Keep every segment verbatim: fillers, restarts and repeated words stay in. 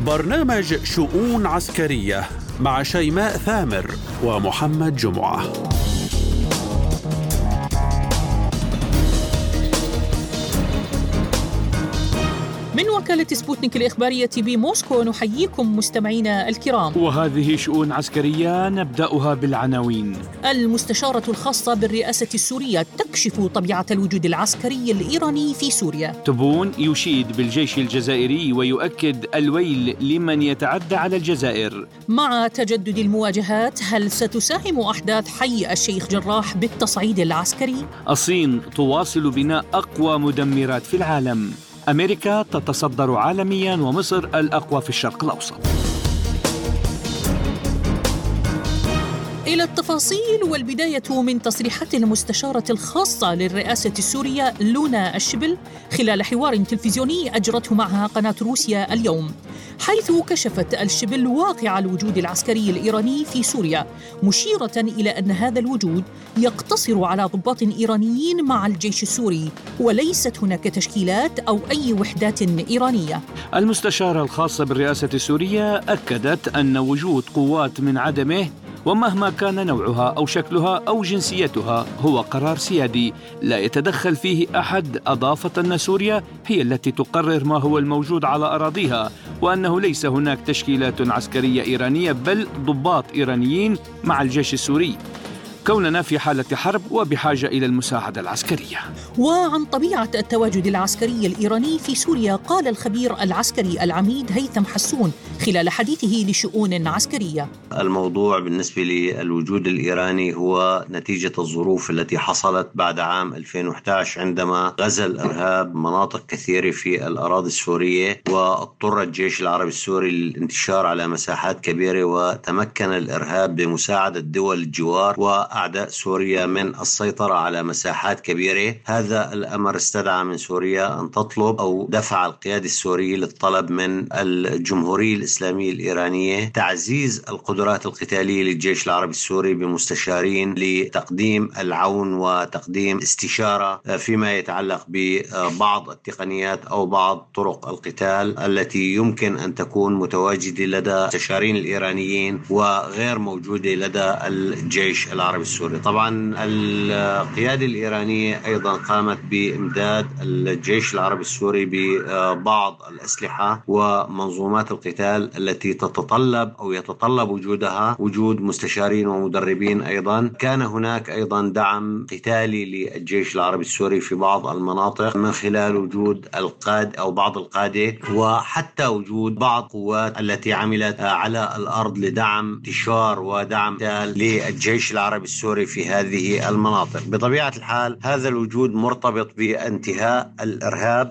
برنامج شؤون عسكرية مع شيماء ثامر ومحمد جمعة. من وكالة سبوتنيك الإخبارية بموسكو نحييكم مستمعينا الكرام، وهذه شؤون عسكرية نبدأها بالعناوين. المستشارة الخاصة بالرئاسة السورية تكشف طبيعة الوجود العسكري الإيراني في سوريا. تبون يشيد بالجيش الجزائري ويؤكد الويل لمن يتعدى على الجزائر. مع تجدد المواجهات، هل ستساهم أحداث حي الشيخ جراح بالتصعيد العسكري؟ الصين تواصل بناء أقوى مدمرات في العالم. أمريكا تتصدر عالمياً ومصر الأقوى في الشرق الأوسط. إلى التفاصيل، والبداية من تصريحات المستشارة الخاصة للرئاسة السورية لونا الشبل خلال حوار تلفزيوني أجرته معها قناة روسيا اليوم، حيث كشفت الشبل واقع الوجود العسكري الإيراني في سوريا، مشيرة إلى أن هذا الوجود يقتصر على ضباط إيرانيين مع الجيش السوري، وليست هناك تشكيلات أو أي وحدات إيرانية. المستشارة الخاصة بالرئاسة السورية أكدت أن وجود قوات من عدمه ومهما كان نوعها أو شكلها أو جنسيتها هو قرار سيادي لا يتدخل فيه أحد، أضافت أن سوريا هي التي تقرر ما هو الموجود على أراضيها، وأنه ليس هناك تشكيلات عسكرية إيرانية بل ضباط إيرانيين مع الجيش السوري، كوننا في حالة حرب وبحاجة إلى المساعدة العسكرية. وعن طبيعة التواجد العسكري الإيراني في سوريا قال الخبير العسكري العميد هيثم حسون خلال حديثه لشؤون عسكرية: الموضوع بالنسبة للوجود الإيراني هو نتيجة الظروف التي حصلت بعد عام ألفين وإحدى عشر عندما غزا الإرهاب مناطق كثيرة في الأراضي السورية، واضطر الجيش العربي السوري للانتشار على مساحات كبيرة، وتمكن الإرهاب بمساعدة دول الجوار و أعداء سوريا من السيطرة على مساحات كبيرة. هذا الأمر استدعى من سوريا أن تطلب أو دفع القيادة السورية للطلب من الجمهورية الإسلامية الإيرانية تعزيز القدرات القتالية للجيش العربي السوري بمستشارين لتقديم العون وتقديم استشارة فيما يتعلق ببعض التقنيات أو بعض طرق القتال التي يمكن أن تكون متواجدة لدى المستشارين الإيرانيين وغير موجودة لدى الجيش العربي السوري. طبعا القيادة الإيرانية أيضا قامت بإمداد الجيش العربي السوري ببعض الأسلحة ومنظومات القتال التي تتطلب أو يتطلب وجودها وجود مستشارين ومدربين. أيضا كان هناك أيضا دعم قتالي للجيش العربي السوري في بعض المناطق من خلال وجود القاد أو بعض القادة، وحتى وجود بعض قوات التي عملت على الأرض لدعم انتشار ودعم قتال للجيش العربي السوري في هذه المناطق. بطبيعة الحال هذا الوجود مرتبط بانتهاء الإرهاب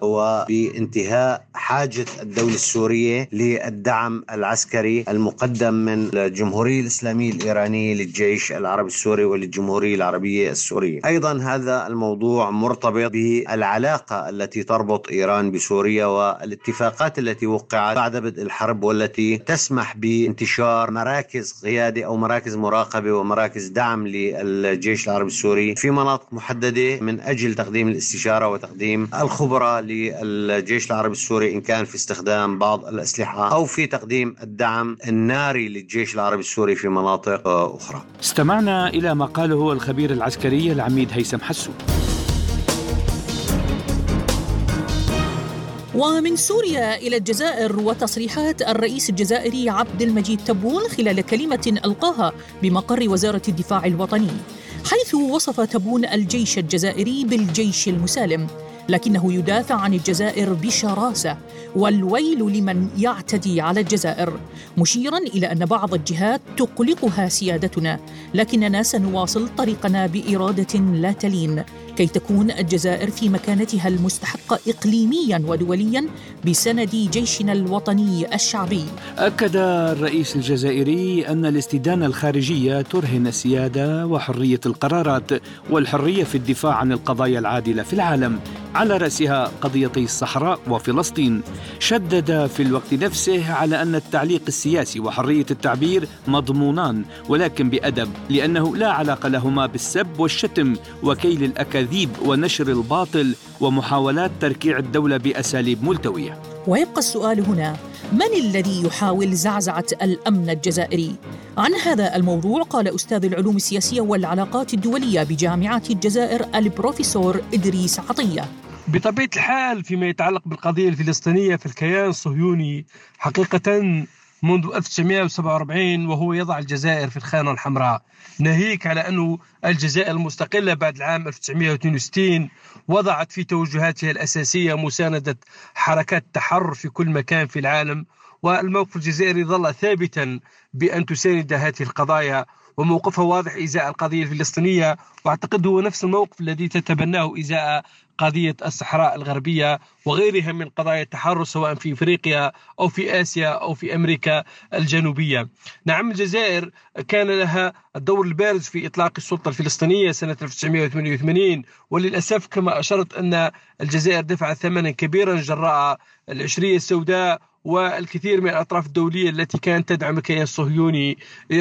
وبانتهاء حاجة الدولة السورية للدعم العسكري المقدم من الجمهورية الإسلامية الإيرانية للجيش العربي السوري وللجمهورية العربية السورية. أيضا هذا الموضوع مرتبط بالعلاقة التي تربط إيران بسوريا والاتفاقات التي وقعت بعد بدء الحرب، والتي تسمح بانتشار مراكز قيادة أو مراكز مراقبة ومراكز دعم للجيش العربي السوري في مناطق محددة من أجل تقديم الاستشارة وتقديم الخبرة للجيش العربي السوري، إن كان في استخدام بعض الأسلحة أو في تقديم الدعم الناري للجيش العربي السوري في مناطق أخرى. استمعنا إلى ما قاله الخبير العسكري العميد هيثم حسون. ومن سوريا إلى الجزائر، وتصريحات الرئيس الجزائري عبد المجيد تبون خلال كلمة ألقاها بمقر وزارة الدفاع الوطني، حيث وصف تبون الجيش الجزائري بالجيش المسالم، لكنه يدافع عن الجزائر بشراسة، والويل لمن يعتدي على الجزائر، مشيرا إلى أن بعض الجهات تقلقها سيادتنا، لكننا سنواصل طريقنا بإرادة لا تلين كي تكون الجزائر في مكانتها المستحقة إقليميا ودوليا بسند جيشنا الوطني الشعبي. أكد الرئيس الجزائري أن الاستدانة الخارجية ترهن السيادة وحرية القرارات والحرية في الدفاع عن القضايا العادلة في العالم، على رأسها قضيتي الصحراء وفلسطين. شدد في الوقت نفسه على أن التعليق السياسي وحرية التعبير مضمونان، ولكن بأدب، لأنه لا علاقة لهما بالسب والشتم وكيل الأكاذيب الأكاذيب ونشر الباطل ومحاولات تركيع الدولة بأساليب ملتوية. ويبقى السؤال هنا: من الذي يحاول زعزعة الأمن الجزائري؟ عن هذا الموضوع قال أستاذ العلوم السياسية والعلاقات الدولية بجامعة الجزائر البروفيسور إدريس عطية. بطبيعة الحال فيما يتعلق بالقضية الفلسطينية في الكيان الصهيوني حقيقة منذ ألف وتسعمائة وسبعة وأربعين وهو يضع الجزائر في الخانة الحمراء، ناهيك على أن الجزائر المستقلة بعد العام ألف وتسعمائة واثنين وستين وضعت في توجهاتها الأساسية مساندة حركات التحرر في كل مكان في العالم، والموقف الجزائري ظل ثابتا بأن تساند هذه القضايا، وموقفها واضح إزاء القضية الفلسطينية، واعتقد هو نفس الموقف الذي تتبناه إزاء قضية الصحراء الغربية وغيرها من قضايا التحرر سواء في إفريقيا أو في آسيا أو في أمريكا الجنوبية. نعم، الجزائر كان لها الدور البارز في إطلاق السلطة الفلسطينية سنة ألف وتسعمائة وثمانية وثمانين، وللأسف كما أشرت أن الجزائر دفعت ثمنا كبيرا جراء العشرية السوداء، والكثير من الأطراف الدولية التي كانت تدعم الكيان الصهيوني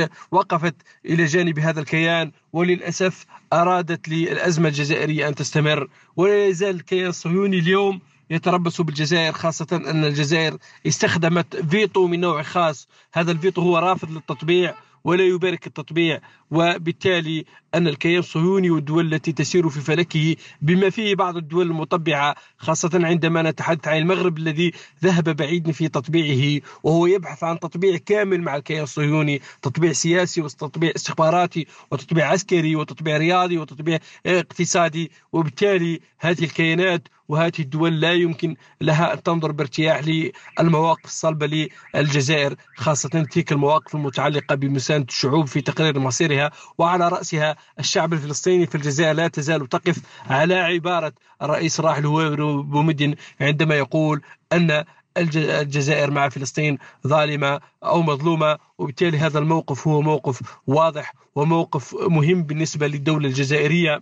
وقفت إلى جانب هذا الكيان، وللأسف أرادت للأزمة الجزائرية أن تستمر. ولا يزال الكيان الصهيوني اليوم يتربص بالجزائر، خاصة أن الجزائر استخدمت فيتو من نوع خاص. هذا الفيتو هو رافض للتطبيع ولا يبارك التطبيع، وبالتالي أن الكيان الصهيوني والدول التي تسير في فلكه بما فيه بعض الدول المطبعة، خاصة عندما نتحدث عن المغرب الذي ذهب بعيدا في تطبيعه وهو يبحث عن تطبيع كامل مع الكيان الصهيوني، تطبيع سياسي وتطبيع استخباراتي وتطبيع عسكري وتطبيع رياضي وتطبيع اقتصادي. وبالتالي هذه الكيانات وهذه الدول لا يمكن لها أن تنظر بارتياح للمواقف الصلبة للجزائر، خاصة تلك المواقف المتعلقة بمساندة الشعوب في تقرير مصيرها، وعلى رأسها الشعب الفلسطيني. في الجزائر لا تزال تقف على عبارة الرئيس راحل هويري بومدين عندما يقول أن الجزائر مع فلسطين ظالمة أو مظلومة، وبالتالي هذا الموقف هو موقف واضح وموقف مهم بالنسبة للدولة الجزائرية،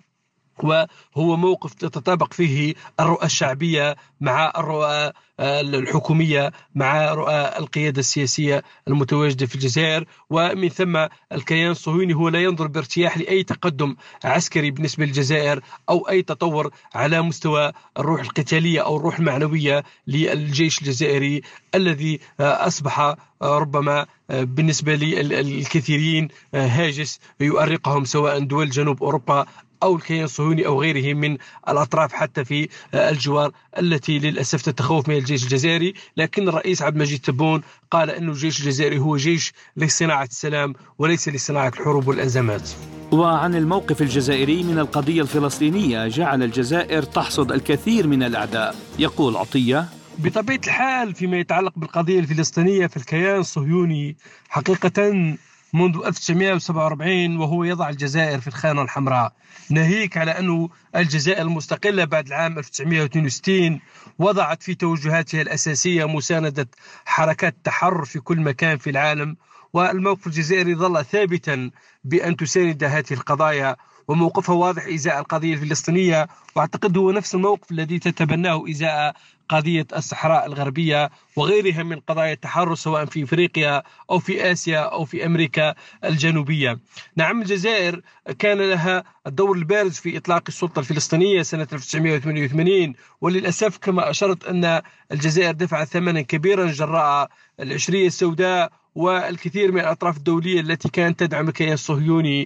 وهو موقف تتطابق فيه الرؤى الشعبية مع الرؤى الحكومية مع رؤى القيادة السياسية المتواجدة في الجزائر. ومن ثم الكيان الصهيوني هو لا ينظر بارتياح لأي تقدم عسكري بالنسبة للجزائر أو أي تطور على مستوى الروح القتالية أو الروح المعنوية للجيش الجزائري الذي أصبح ربما بالنسبة للكثيرين هاجس يؤرقهم سواء دول جنوب أوروبا أو الكيان الصهيوني أو غيره من الأطراف حتى في الجوار التي للأسف تتخوف من الجيش الجزائري. لكن الرئيس عبد المجيد تبون قال أن الجيش الجزائري هو جيش لصناعة السلام وليس لصناعة الحروب والأزمات. وعن الموقف الجزائري من القضية الفلسطينية، جعل الجزائر تحصد الكثير من الأعداء. يقول عطية: بطبيعة الحال فيما يتعلق بالقضية الفلسطينية في الكيان الصهيوني حقيقة منذ ألف وتسعمائة وسبعة وأربعين وهو يضع الجزائر في الخانة الحمراء، ناهيك على أن الجزائر المستقلة بعد العام ألف وتسعمائة واثنين وستين وضعت في توجهاتها الأساسية مساندة حركات التحرر في كل مكان في العالم، والموقف الجزائري ظل ثابتا بأن تساند هذه القضايا، وموقفها واضح إزاء القضية الفلسطينية، واعتقد هو نفس الموقف الذي تتبناه إزاء قضية الصحراء الغربية وغيرها من قضايا التحرر سواء في إفريقيا أو في آسيا أو في أمريكا الجنوبية. نعم، الجزائر كان لها الدور البارز في إطلاق السلطة الفلسطينية سنة ألف وتسعمائة وثمانية وثمانين، وللأسف كما أشرت أن الجزائر دفعت ثمنا كبيرا جراء العشرية السوداء، والكثير من الأطراف الدولية التي كانت تدعم الكيان الصهيوني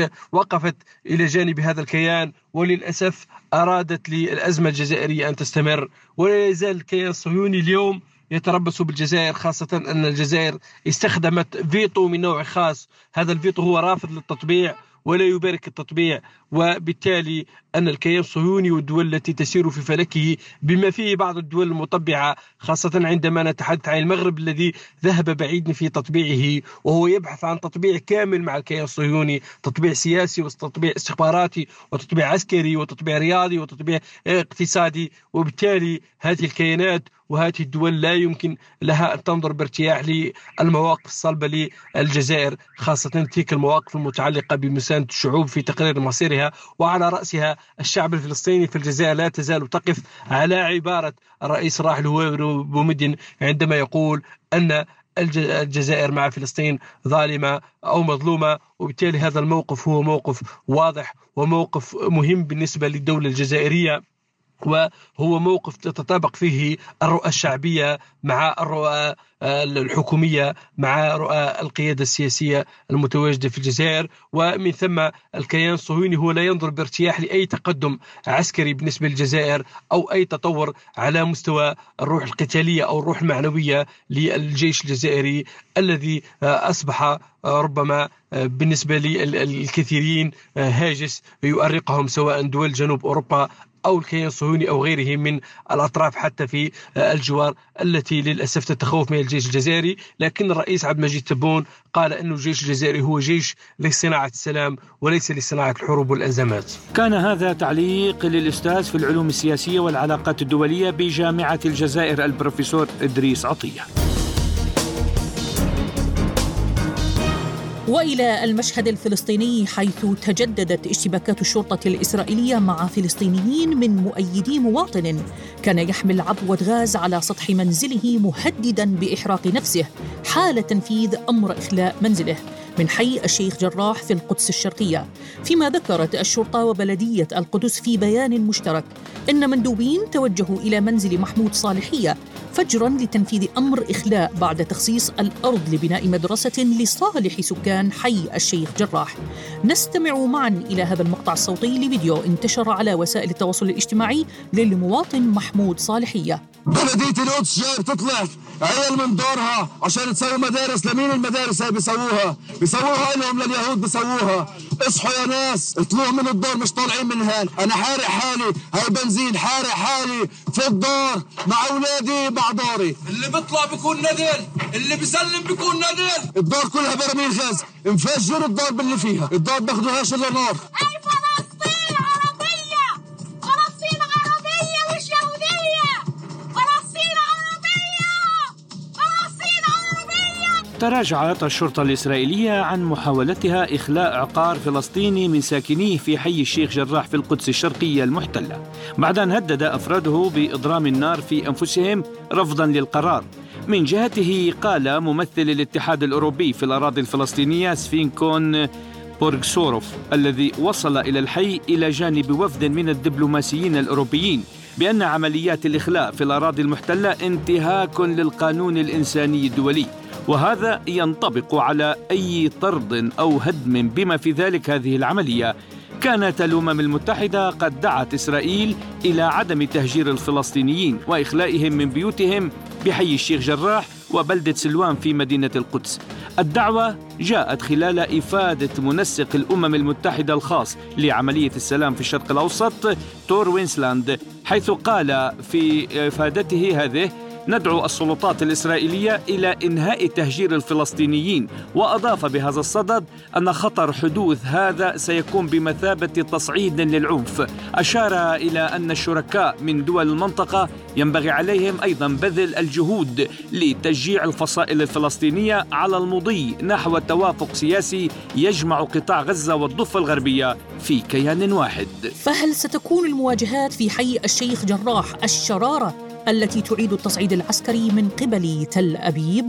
وقفت إلى جانب هذا الكيان، وللأسف أرادت للأزمة الجزائرية أن تستمر. ولا يزال الكيان الصهيوني اليوم يتربص بالجزائر، خاصة أن الجزائر استخدمت فيتو من نوع خاص. هذا الفيتو هو رافض للتطبيع ولا يبارك التطبيع، وبالتالي أن الكيان الصهيوني والدول التي تسير في فلكه بما فيه بعض الدول المطبعة، خاصة عندما نتحدث عن المغرب الذي ذهب بعيدا في تطبيعه وهو يبحث عن تطبيع كامل مع الكيان الصهيوني، تطبيع سياسي وتطبيع استخباراتي وتطبيع عسكري وتطبيع رياضي وتطبيع اقتصادي. وبالتالي هذه الكيانات وهذه الدول لا يمكن لها أن تنظر بارتياح للمواقف الصلبة للجزائر، خاصة تلك المواقف المتعلقة بمساندة الشعوب في تقرير مصيرها، وعلى رأسها الشعب الفلسطيني. في الجزائر لا تزال تقف على عبارة الرئيس راحل هويري بومدين عندما يقول أن الجزائر مع فلسطين ظالمة أو مظلومة، وبالتالي هذا الموقف هو موقف واضح وموقف مهم بالنسبة للدولة الجزائرية، وهو موقف تتطابق فيه الرؤى الشعبية مع الرؤى الحكومية مع رؤى القيادة السياسية المتواجدة في الجزائر. ومن ثم الكيان الصهيوني هو لا ينظر بارتياح لأي تقدم عسكري بالنسبة للجزائر أو أي تطور على مستوى الروح القتالية أو الروح المعنوية للجيش الجزائري الذي أصبح ربما بالنسبة للكثيرين هاجس يؤرقهم سواء دول جنوب أوروبا أو الكيان الصهيوني أو غيره من الأطراف حتى في الجوار التي للأسف تتخوف من الجيش الجزائري. لكن الرئيس عبد المجيد تبون قال أن الجيش الجزائري هو جيش لصناعة السلام وليس لصناعة الحروب والأزمات. كان هذا تعليق للأستاذ في العلوم السياسية والعلاقات الدولية بجامعة الجزائر البروفيسور إدريس عطية. وإلى المشهد الفلسطيني، حيث تجددت اشتباكات الشرطة الإسرائيلية مع فلسطينيين من مؤيدي مواطن كان يحمل عبوة غاز على سطح منزله مهددا بإحراق نفسه حال تنفيذ أمر إخلاء منزله من حي الشيخ جراح في القدس الشرقية. فيما ذكرت الشرطة وبلدية القدس في بيان مشترك إن مندوبين توجهوا إلى منزل محمود صالحية فجراً لتنفيذ أمر إخلاء بعد تخصيص الأرض لبناء مدرسة لصالح سكان حي الشيخ جراح. نستمع معاً إلى هذا المقطع الصوتي لفيديو انتشر على وسائل التواصل الاجتماعي للمواطن محمود صالحية. بلدية القدس جاي بتطلع عيال من دورها عشان تسوي مدارس. لمين المدارس هاي بيسووها؟ بيسووها لهم لليهود بيسووها. اصحوا يا ناس، اطلعوا من الدور، مش طالعين من هان. انا حارق حالي، هاي بنزين، حارق حالي في الدار مع اولادي مع داري. اللي بيطلع بيكون ندل، اللي بيسلم بيكون ندل. الدار كلها براميل غاز، مفجر الدار باللي فيها. الدار باخدوهاش الا نار. تراجعت الشرطة الإسرائيلية عن محاولتها إخلاء عقار فلسطيني من ساكنيه في حي الشيخ جراح في القدس الشرقية المحتلة بعد أن هدد أفراده بإضرام النار في أنفسهم رفضا للقرار. من جهته قال ممثل الاتحاد الأوروبي في الأراضي الفلسطينية سفينكون بورغسوروف الذي وصل إلى الحي إلى جانب وفد من الدبلوماسيين الأوروبيين بأن عمليات الإخلاء في الأراضي المحتلة انتهاك للقانون الإنساني الدولي، وهذا ينطبق على أي طرد أو هدم بما في ذلك هذه العملية. كانت الأمم المتحدة قد دعت إسرائيل إلى عدم تهجير الفلسطينيين وإخلائهم من بيوتهم بحي الشيخ جراح وبلدة سلوان في مدينة القدس. الدعوة جاءت خلال إفادة منسق الأمم المتحدة الخاص لعملية السلام في الشرق الأوسط تور وينسلاند، حيث قال في إفادته هذه: ندعو السلطات الإسرائيلية إلى إنهاء تهجير الفلسطينيين، وأضاف بهذا الصدد أن خطر حدوث هذا سيكون بمثابة تصعيد للعنف. أشار إلى أن الشركاء من دول المنطقة ينبغي عليهم أيضا بذل الجهود لتشجيع الفصائل الفلسطينية على المضي نحو توافق سياسي يجمع قطاع غزة والضفة الغربية في كيان واحد. فهل ستكون المواجهات في حي الشيخ جراح الشرارة التي تعيد التصعيد العسكري من قبل تل أبيب؟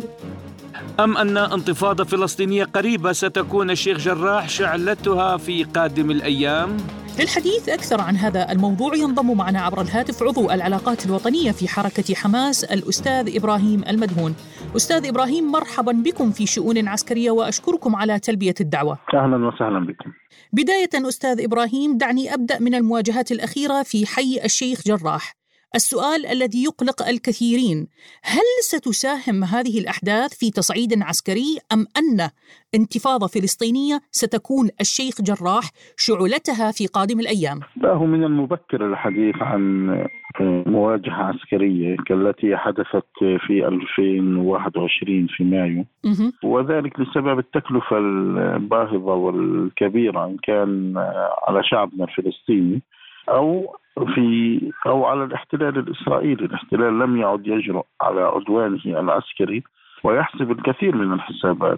أم أن انتفاضة فلسطينية قريبة ستكون الشيخ جراح شعلتها في قادم الأيام؟ للحديث أكثر عن هذا الموضوع ينضم معنا عبر الهاتف عضو العلاقات الوطنية في حركة حماس الأستاذ إبراهيم المدهون. أستاذ إبراهيم، مرحبا بكم في شؤون عسكرية وأشكركم على تلبية الدعوة. أهلا وسهلا بكم. بداية أستاذ إبراهيم، دعني أبدأ من المواجهات الأخيرة في حي الشيخ جراح. السؤال الذي يقلق الكثيرين: هل ستساهم هذه الأحداث في تصعيد عسكري أم أن انتفاضة فلسطينية ستكون الشيخ جراح شعلتها في قادم الأيام؟ لا، هو من المبكر الحديث عن مواجهة عسكرية كالتي حدثت في ألفين وواحد وعشرين في مايو، وذلك لسبب التكلفة الباهظة والكبيرة إن كان على شعبنا الفلسطيني أو في أو على الاحتلال الإسرائيلي. الاحتلال لم يعد يجرؤ على عدوانه العسكري ويحسب الكثير من الحسابات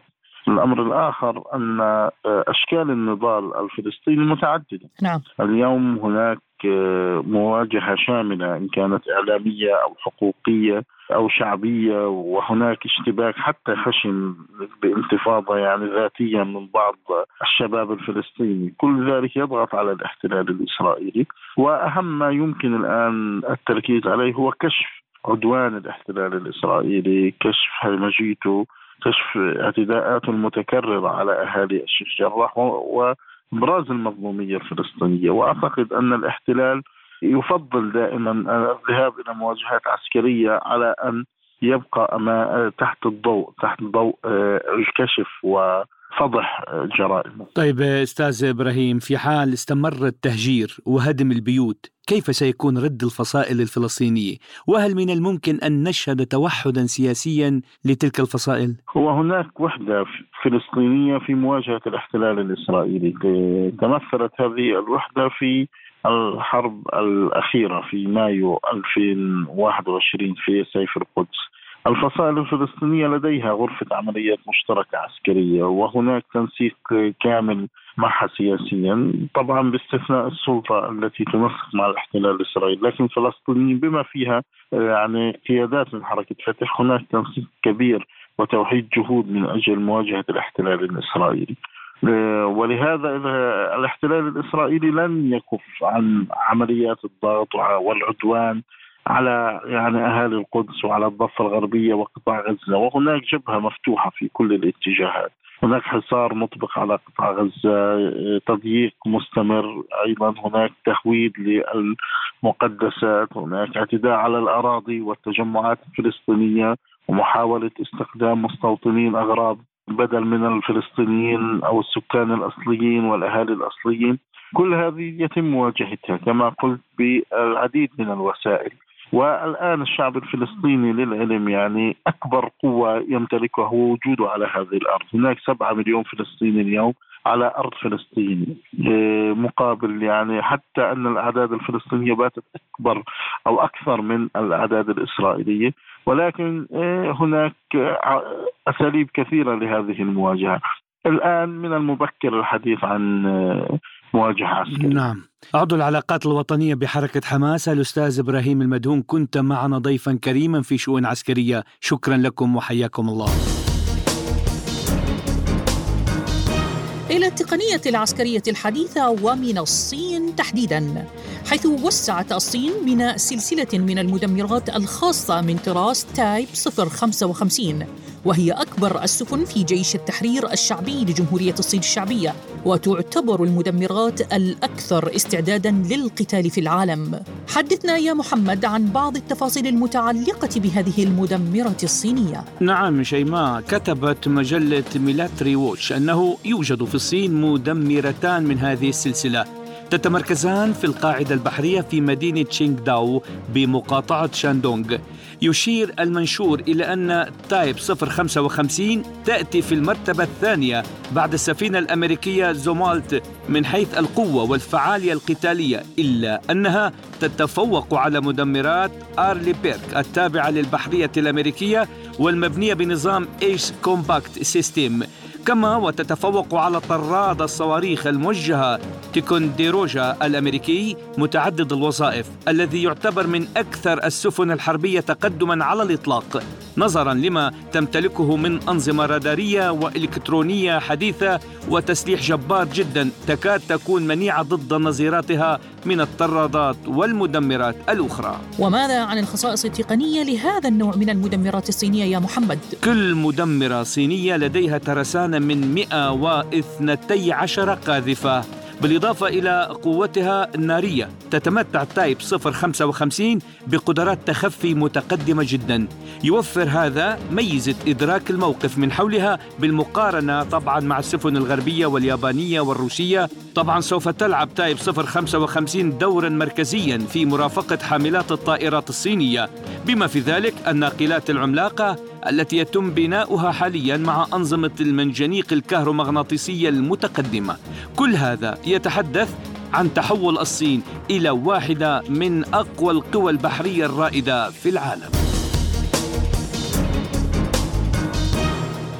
الأمر الآخر أن أشكال النضال الفلسطيني متعددة. نعم. اليوم هناك مواجهة شاملة إن كانت إعلامية أو حقوقية أو شعبية، وهناك اشتباك حتى خشن بانتفاضة يعني ذاتية من بعض الشباب الفلسطيني. كل ذلك يضغط على الاحتلال الإسرائيلي، وأهم ما يمكن الآن التركيز عليه هو كشف عدوان الاحتلال الإسرائيلي، كشف همجيته، كشف اعتداءاته المتكررة على أهالي الشيخ جراح، وإبراز المظلومية الفلسطينية. وأعتقد أن الاحتلال يفضل دائما الذهاب إلى مواجهات عسكرية على أن يبقى أما تحت الضوء تحت ضوء الكشف وفضح جرائمه. طيب أستاذ إبراهيم، في حال استمر التهجير وهدم البيوت، كيف سيكون رد الفصائل الفلسطينية؟ وهل من الممكن أن نشهد توحدا سياسيا لتلك الفصائل؟ هو هناك وحدة فلسطينية في مواجهة الاحتلال الإسرائيلي. تمثلت هذه الوحدة في الحرب الأخيرة في مايو ألفين وواحد وعشرين في سيف القدس. الفصائل الفلسطينية لديها غرفة عمليات مشتركة عسكرية، وهناك تنسيق كامل معها سياسيا، طبعا باستثناء السلطة التي تنسق مع الاحتلال الإسرائيلي. لكن فلسطينيين بما فيها يعني قيادات من حركة فتح، هناك تنسيق كبير وتوحيد جهود من أجل مواجهة الاحتلال الإسرائيلي. ولهذا الاحتلال الإسرائيلي لن يكف عن عمليات الضغط والعدوان على يعني أهالي القدس وعلى الضفة الغربية وقطاع غزة. وهناك جبهة مفتوحة في كل الاتجاهات، هناك حصار مطبق على قطاع غزة، تضييق مستمر، أيضا هناك تهويد للمقدسات، هناك اعتداء على الأراضي والتجمعات الفلسطينية، ومحاولة استخدام مستوطنين أغراب بدل من الفلسطينيين أو السكان الأصليين والأهالي الأصليين. كل هذه يتم مواجهتها كما قلت بالعديد من الوسائل. والآن الشعب الفلسطيني للعلم يعني أكبر قوة يمتلكها هو وجوده على هذه الأرض. هناك سبعة مليون فلسطيني اليوم على أرض فلسطين، مقابل يعني حتى أن الأعداد الفلسطينية باتت أكبر أو أكثر من الأعداد الإسرائيلية. ولكن هناك أساليب كثيرة لهذه المواجهة. الآن من المبكر الحديث عن مواجهة عسكرية. نعم. عضو العلاقات الوطنية بحركة حماس الأستاذ إبراهيم المدهون، كنت معنا ضيفا كريما في شؤون عسكرية. شكرا لكم وحياكم الله. إلى التقنية العسكرية الحديثة ومن الصين تحديدا، حيث وسعت الصين بناء سلسلة من المدمرات الخاصة من طراز تايب صفر خمسة وخمسين، وهي أكبر السفن في جيش التحرير الشعبي لجمهورية الصين الشعبية، وتعتبر المدمرات الأكثر استعدادا للقتال في العالم. حدثنا يا محمد عن بعض التفاصيل المتعلقة بهذه المدمرة الصينية. نعم شيماء، كتبت مجلة ميلاتري ووتش أنه يوجد في الصين مدمرتان من هذه السلسلة تتمركزان في القاعدة البحرية في مدينة تشينغ داو بمقاطعة شاندونغ. يشير المنشور إلى أن تايب صفر خمسة وخمسين تأتي في المرتبة الثانية بعد السفينة الأمريكية زومالت من حيث القوة والفعالية القتالية، إلا أنها تتفوق على مدمرات آرلي بيرك التابعة للبحرية الأمريكية والمبنية بنظام إيش كومباكت سيستيم، كما وتتفوق على طراد الصواريخ الموجهة تيكونديروجا الأمريكي متعدد الوظائف الذي يعتبر من أكثر السفن الحربية تقدما على الإطلاق، نظرا لما تمتلكه من أنظمة رادارية وإلكترونية حديثة وتسليح جبار جدا تكاد تكون منيعة ضد نظيراتها من الطرادات والمدمرات الأخرى. وماذا عن الخصائص التقنية لهذا النوع من المدمرات الصينية يا محمد؟ كل مدمرة صينية لديها ترسانة من مئة واثنتي عشر قاذفة، بالإضافة إلى قوتها النارية. تتمتع تايب صفر خمسة وخمسين بقدرات تخفي متقدمة جدا، يوفر هذا ميزة إدراك الموقف من حولها بالمقارنة طبعا مع السفن الغربية واليابانية والروسية. طبعا سوف تلعب تايب صفر خمسة وخمسين دورا مركزيا في مرافقة حاملات الطائرات الصينية، بما في ذلك الناقلات العملاقة التي يتم بناؤها حاليا مع أنظمة المنجنيق الكهرومغناطيسية المتقدمة. كل هذا يتحدث عن تحول الصين إلى واحدة من أقوى القوى البحرية الرائدة في العالم.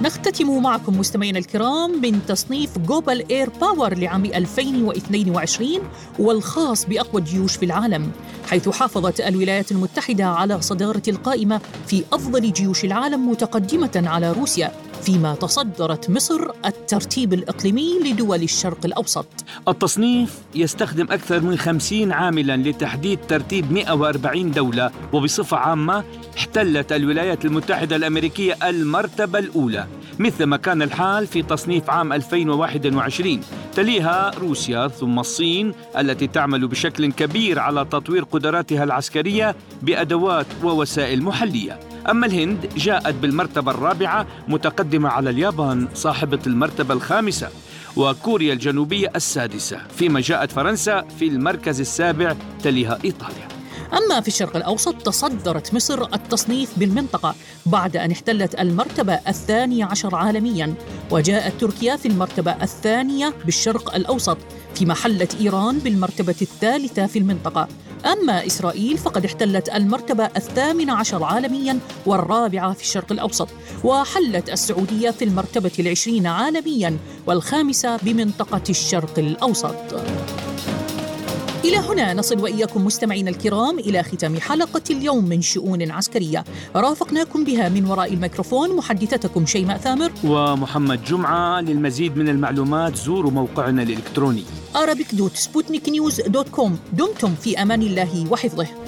نختتم معكم مستمعينا الكرام من تصنيف جلوبال اير باور لعام ألفين واثنين وعشرين والخاص بأقوى الجيوش في العالم، حيث حافظت الولايات المتحدة على صدارة القائمة في أفضل جيوش العالم متقدمة على روسيا، فيما تصدرت مصر الترتيب الإقليمي لدول الشرق الأوسط. التصنيف يستخدم أكثر من خمسين عاملاً لتحديد ترتيب مئة وأربعين دولة، وبصفة عامة احتلت الولايات المتحدة الأمريكية المرتبة الأولى، مثل ما كان الحال في تصنيف عام ألفين وواحد وعشرين. تليها روسيا ثم الصين التي تعمل بشكل كبير على تطوير قدراتها العسكرية بأدوات ووسائل محلية. أما الهند جاءت بالمرتبة الرابعة متقدمة على اليابان صاحبة المرتبة الخامسة، وكوريا الجنوبية السادسة، فيما جاءت فرنسا في المركز السابع تليها إيطاليا. أما في الشرق الأوسط تصدرت مصر التصنيف بالمنطقة بعد أن احتلت المرتبة الثانية عشر عالمياً، وجاءت تركيا في المرتبة الثانية بالشرق الأوسط، فيما حلت إيران بالمرتبة الثالثة في المنطقة. أما إسرائيل فقد احتلت المرتبة الثامنة عشر عالمياً والرابعة في الشرق الأوسط، وحلت السعودية في المرتبة العشرين عالمياً والخامسة بمنطقة الشرق الأوسط. إلى هنا نصل وإياكم مستمعين الكرام إلى ختام حلقة اليوم من شؤون عسكرية، رافقناكم بها من وراء الميكروفون محدثتكم شيماء ثامر ومحمد جمعة. للمزيد من المعلومات زوروا موقعنا الإلكتروني arabic دوت سبوتنيك نيوز دوت كوم. دمتم في أمان الله وحفظه.